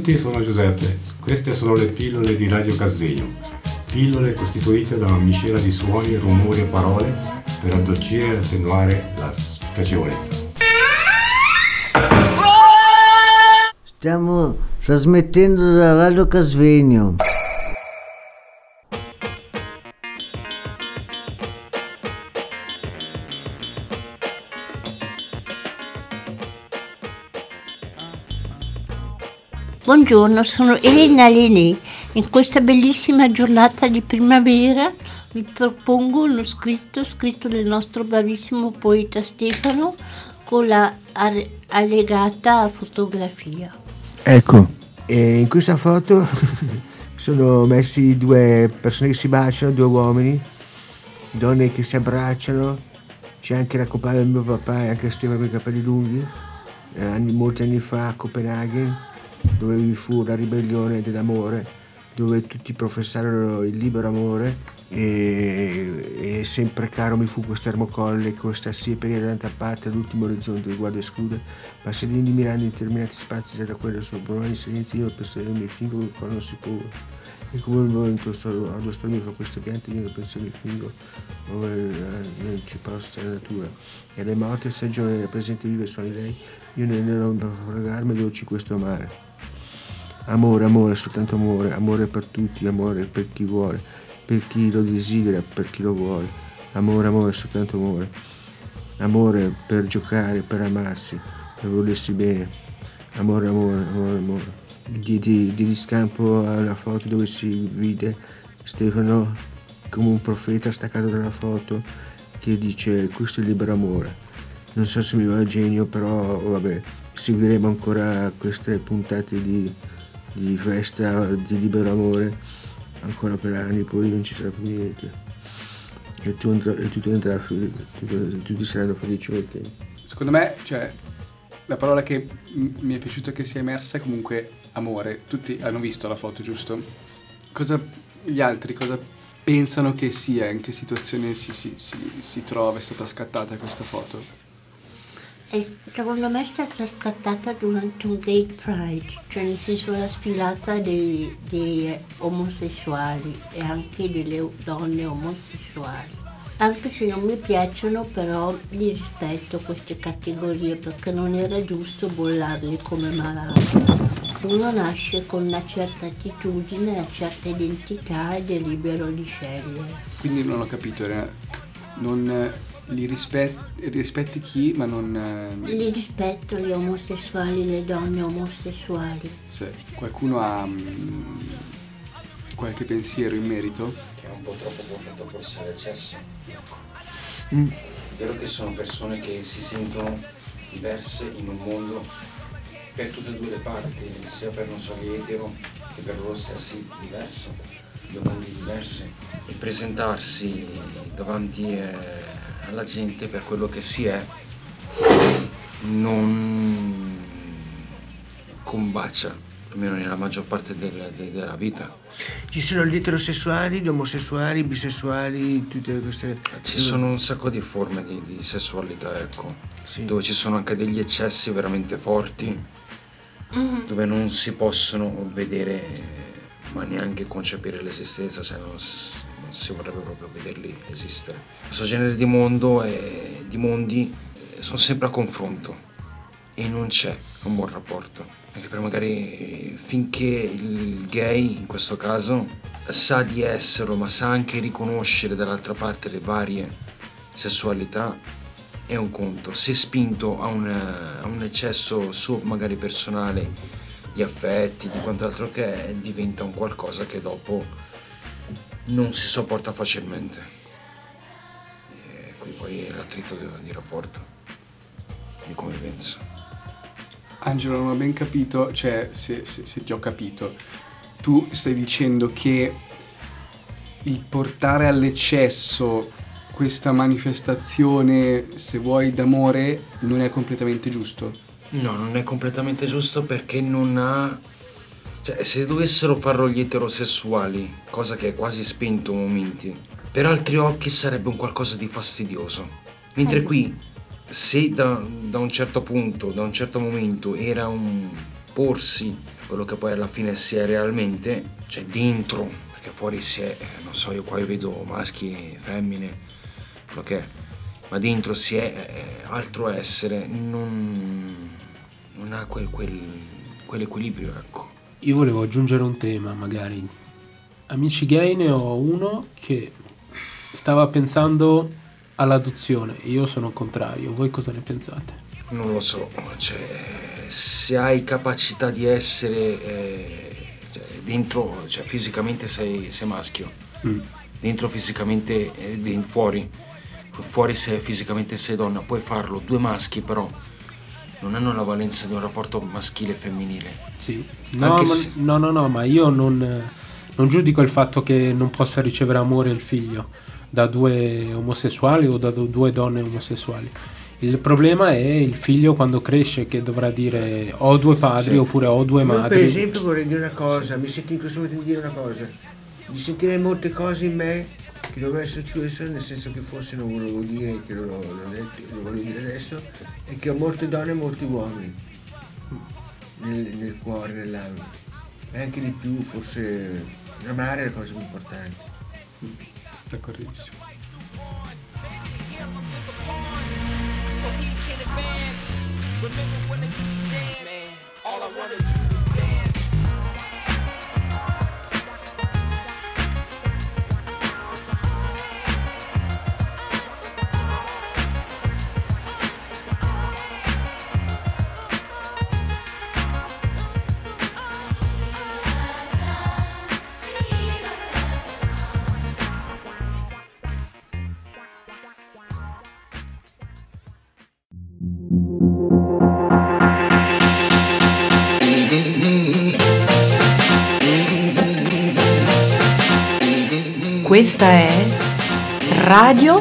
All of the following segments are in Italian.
tutti, sono Giuseppe. Queste sono le pillole di Radio Casvegno. Pillole costituite da una miscela di suoni, rumori e parole per addolcire e attenuare la spiacevolezza. Stiamo trasmettendo da Radio Casvegno. Buongiorno, sono Elena Lenè. In questa bellissima giornata di primavera vi propongo uno scritto del nostro bravissimo poeta Stefano con la allegata fotografia. Ecco, e in questa foto sono messi due persone che si baciano, due uomini, donne che si abbracciano. C'è anche la compagna del mio papà e anche Stefano con i capelli lunghi, molti anni fa a Copenaghen, dove vi fu la ribellione dell'amore, dove tutti professarono il libero amore e sempre caro mi fu questo ermocolle, questa siepe da tanta parte all'ultimo orizzonte del guardo esclude, passerini mirando in determinati spazi da quello sopra umani silenzio io penso mi fingo che non si può e come il momento allo stormire con queste piante io penso mi fingo dove non ci possa la natura e le morte stagione presente vive suoni lei io non fregarmi dolci questo mare. Amore, amore, soltanto amore, amore per tutti, amore per chi vuole, per chi lo desidera, per chi lo vuole. Amore, amore, soltanto amore. Amore per giocare, per amarsi, per volersi bene. Amore, amore, amore, amore. Di scampo alla foto dove si vede Stefano come un profeta staccato dalla foto che dice questo è il libero amore. Non so se mi va il genio, però vabbè, seguiremo ancora queste puntate di festa di libero amore ancora per anni, poi non ci sarà più niente e tutti saranno felici con te. Secondo me, cioè, la parola che mi è piaciuta che sia emersa è comunque amore. Tutti hanno visto la foto, giusto? Gli altri cosa pensano che sia? In che situazione si trova? È stata scattata questa foto? Secondo me è stata scattata durante un gay pride, cioè nel senso la sfilata dei omosessuali e anche delle donne omosessuali. Anche se non mi piacciono, però li rispetto queste categorie perché non era giusto bollarli come malati. Uno nasce con una certa attitudine, una certa identità ed è libero di scegliere. Quindi non ho capito, non li rispetti chi, ma non... Li rispetto gli omosessuali, le donne omosessuali. Se qualcuno ha qualche pensiero in merito? Che è un po' troppo portato forse all'eccesso. È vero che sono persone che si sentono diverse in un mondo per tutte e due le parti, sia per non soli etero che per loro stessi diverso, due mondi diversi. E presentarsi davanti alla gente per quello che si è non combacia, almeno nella maggior parte della vita. Ci sono gli eterosessuali, gli omosessuali, i bisessuali, tutte queste... Ci sono un sacco di forme di sessualità, ecco, sì. Dove ci sono anche degli eccessi veramente forti, dove non si possono vedere ma neanche concepire l'esistenza, cioè non si vorrebbe proprio vederli esistere. Questo genere di mondo e di mondi sono sempre a confronto e non c'è un buon rapporto, anche per magari finché il gay in questo caso sa di esserlo ma sa anche riconoscere dall'altra parte le varie sessualità è un conto. Se spinto a un eccesso suo magari personale di affetti, di quant'altro che è, diventa un qualcosa che dopo non si sopporta facilmente. E qui poi è l'attrito di rapporto, di convivenza. Angelo, non ho ben capito, cioè se ti ho capito, tu stai dicendo che il portare all'eccesso questa manifestazione, se vuoi, d'amore non è completamente giusto? No, non è completamente giusto perché non ha... Cioè, se dovessero farlo gli eterosessuali, cosa che è quasi spinto a momenti, per altri occhi sarebbe un qualcosa di fastidioso. Mentre qui, se da un certo punto, da un certo momento era opporsi a quello che poi alla fine si è realmente, cioè dentro, perché fuori si è, non so, io qua vedo maschi, femmine, quello che è, ma dentro si è altro essere, non ha quell'equilibrio, ecco. Io volevo aggiungere un tema, magari. Amici gay ne ho uno che stava pensando all'adozione, io sono contrario, voi cosa ne pensate? Non lo so, cioè, se hai capacità di essere dentro, cioè fisicamente sei maschio, dentro fisicamente, fuori se fisicamente sei donna, puoi farlo. Due maschi però non hanno la valenza di un rapporto maschile e femminile. Sì, no, ma io non giudico il fatto che non possa ricevere amore il figlio da due omosessuali o da due donne omosessuali. Il problema è il figlio quando cresce, che dovrà dire ho due padri, sì, oppure ho due madri. Per esempio vorrei dire una cosa, sì, mi sento in questo momento di dire una cosa, di sentire molte cose in me che doveva essere successe, nel senso che forse non volevo dire, che lo voglio dire adesso, è che ho molte donne e molti uomini nel cuore, nell'anima, e anche di più, forse amare è la cosa più importante. D'accordissimo. Questa è Radio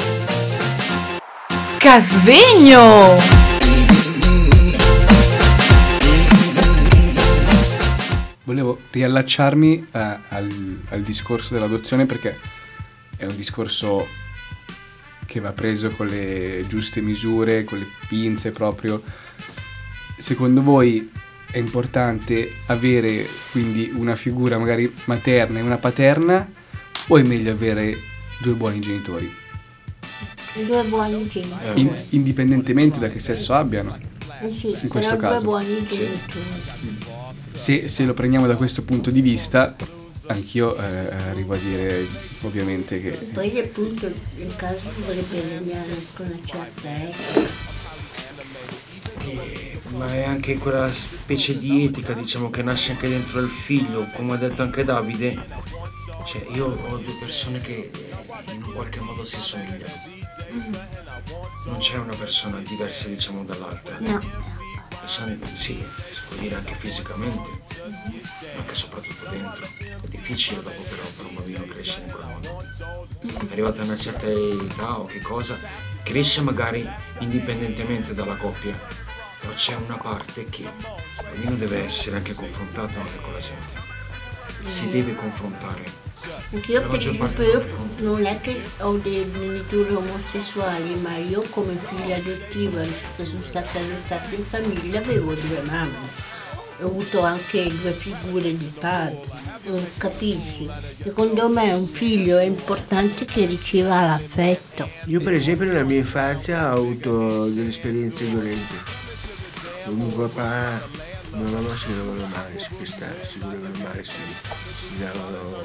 Casvegno. Volevo riallacciarmi al discorso dell'adozione, perché è un discorso che va preso con le giuste misure, con le pinze proprio. Secondo voi è importante avere quindi una figura magari materna e una paterna, o è meglio avere due buoni genitori? Due buoni genitori. Indipendentemente da che sesso abbiano. Sì, in questo caso. Due buoni genitori. Se lo prendiamo da questo punto di vista, anch'io arrivo a dire ovviamente che... Poi appunto il caso dovrebbe venire con una certa età. Ma è anche quella specie di etica, diciamo, che nasce anche dentro il figlio, come ha detto anche Davide. Cioè, io ho due persone che in un qualche modo si somigliano. Non c'è una persona diversa, diciamo, dall'altra. No. Sì, si può dire anche fisicamente, ma anche soprattutto dentro. È difficile dopo però per un bambino crescere in quel modo. Arrivato a una certa età o che cosa, cresce magari indipendentemente dalla coppia, però c'è una parte che il bambino deve essere anche confrontato anche con la gente. Si deve confrontare. Anch'io per esempio non è che ho dei genitori omosessuali, ma io come figlia adottiva, che sono stata adottata in famiglia, avevo due mamme. Ho avuto anche due figure di padre, capisci? Secondo me un figlio è importante che riceva l'affetto. Io per esempio nella mia infanzia ho avuto delle esperienze violente. Mio papà, mia mamma si volevano male, si volevano male, si davano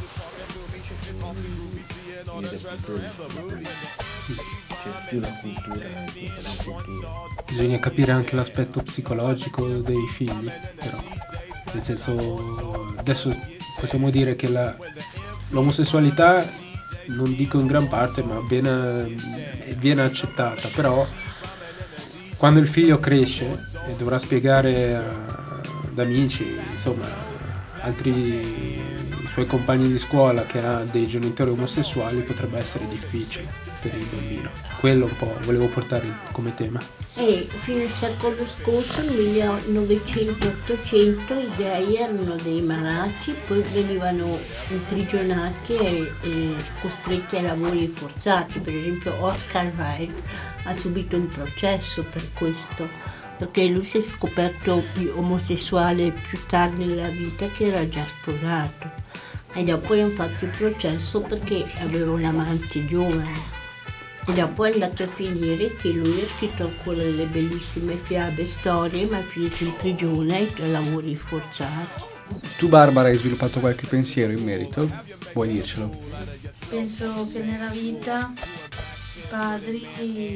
c'è più la cultura. Bisogna capire anche l'aspetto psicologico dei figli, però, nel senso, adesso possiamo dire che l'omosessualità, non dico in gran parte, ma viene accettata, però quando il figlio cresce e dovrà spiegare ad amici, insomma, altri suoi compagni di scuola che ha dei genitori omosessuali, potrebbe essere difficile per il bambino. Quello un po' volevo portare come tema. E fino al secolo scorso, nel 1900-800, i gay erano dei malati, poi venivano imprigionati e costretti a lavori forzati. Per esempio Oscar Wilde ha subito un processo per questo, perché lui si è scoperto più omosessuale più tardi nella vita, che era già sposato, e dopo hanno fatto il processo perché aveva un amante giovane, e dopo è andato a finire che lui ha scritto ancora delle bellissime fiabe, storie, ma è finito in prigione per lavori forzati. Tu, Barbara, hai sviluppato qualche pensiero in merito? Vuoi dircelo? Penso che nella vita i padri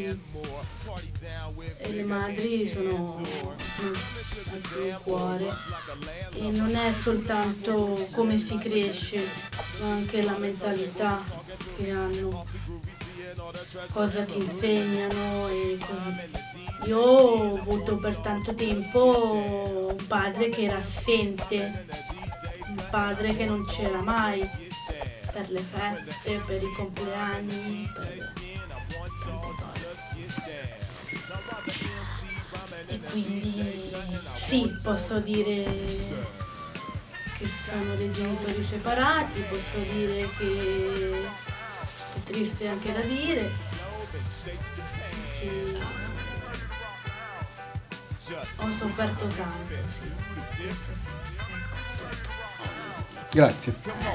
e le madri sono al suo cuore, e non è soltanto come si cresce, ma anche la mentalità che hanno, cosa ti insegnano e così. Io ho avuto per tanto tempo un padre che era assente, un padre che non c'era mai per le feste, per i compleanni, per tante cose. E quindi sì, posso dire che sono dei genitori separati, posso dire che è triste anche da dire, che ho sofferto tanto, sì. Questo sì. Grazie.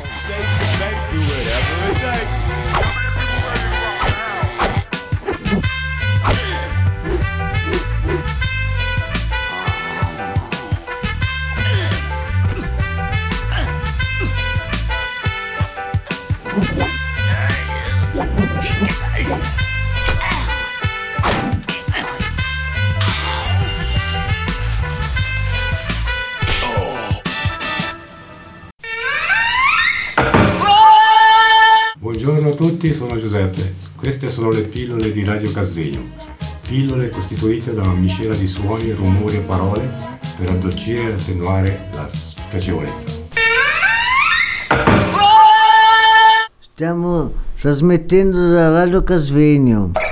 Buongiorno a tutti, sono Giuseppe. Queste sono le pillole di Radio Casvegno. Pillole costituite da una miscela di suoni, rumori e parole per addolcire e attenuare la spiacevolezza. Stiamo trasmettendo da Radio Casvegno.